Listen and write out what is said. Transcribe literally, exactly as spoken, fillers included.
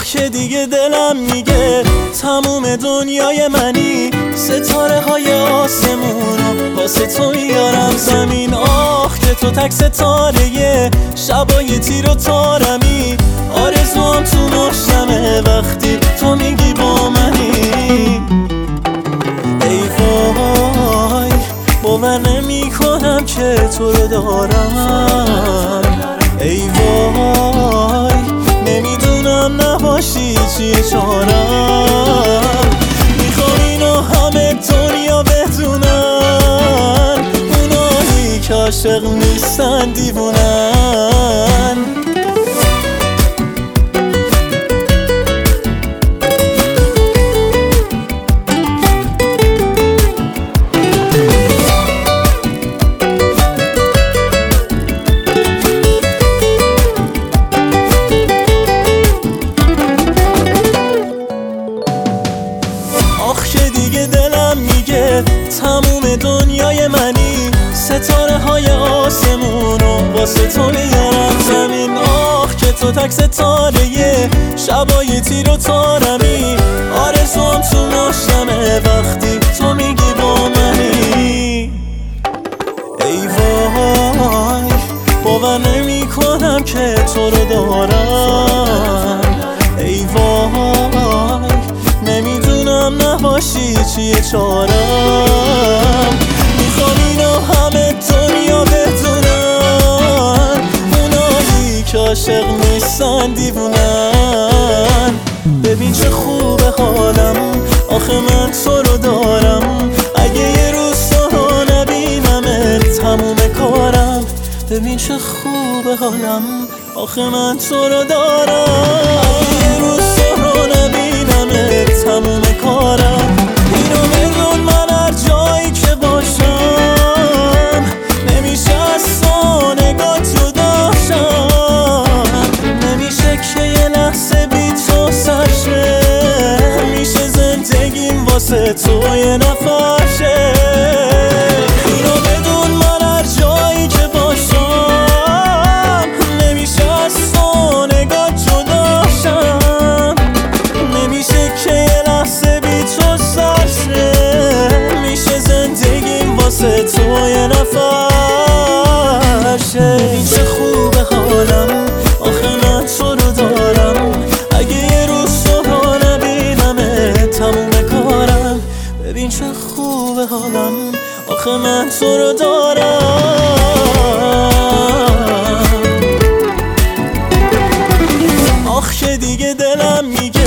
که دیگه دلم میگه تموم دنیای منی، ستاره های آسمونو واسه تو میارم زمین. آخ که تو تک ستاره شبای تیر و تارمی، آرزوام تو مشتمه وقتی تو میگی با منی. ای وای باور نمی کنم که تو رو دارم، ای وای نمیدونم نباشی چیه چارم. میخوام اینو همه دنیا بدونن، اونایی که عاشق نیستن دیوونن. دلم میگه تموم دنیای منی، ستاره های آسمونو واسه تو میارم زمین. آخ که تو تک ستاره شبای تیر و تارمی، آرزوام تو مشتمه وقتی تو میگی با منی. ای وای باور نمی کنم که تو رو دارم، ای وای نمیدونم نباشی چیه چارم. میخوام اینو همه دنیا بدونن، اونایی که عاشق نیستن دیوونن. ببین چه خوبه حالم، آخه من تو رو دارم. اگه یه روز تو رو نبینم تموم کارم. ببین چه خوبه حالم، آخه من تو رو دارم. اگه یه روز تو رو نبینم تموم کارم. اینو بدون من هر جایی که باشم، نمیشه از تو نگاه جداشم. نمیشه که یه لحظه بی تو سرشه، میشه زندگیم واسه تو یه نفرشه. اینو بدون من هر جایی که باشم، نمیشه از تو نگاه جداشم. نمیشه که یه لحظه بی تو سرشه، میشه زندگیم واسه تو یه نفرشه. ببین چه خوبه حالم، آخه من تو رو دارم. اگه یه روز تو رو نبینم تموم کارم. ببین چه خوبه حالم، آخه من تو رو دارم. آخ که دیگه دلم میگه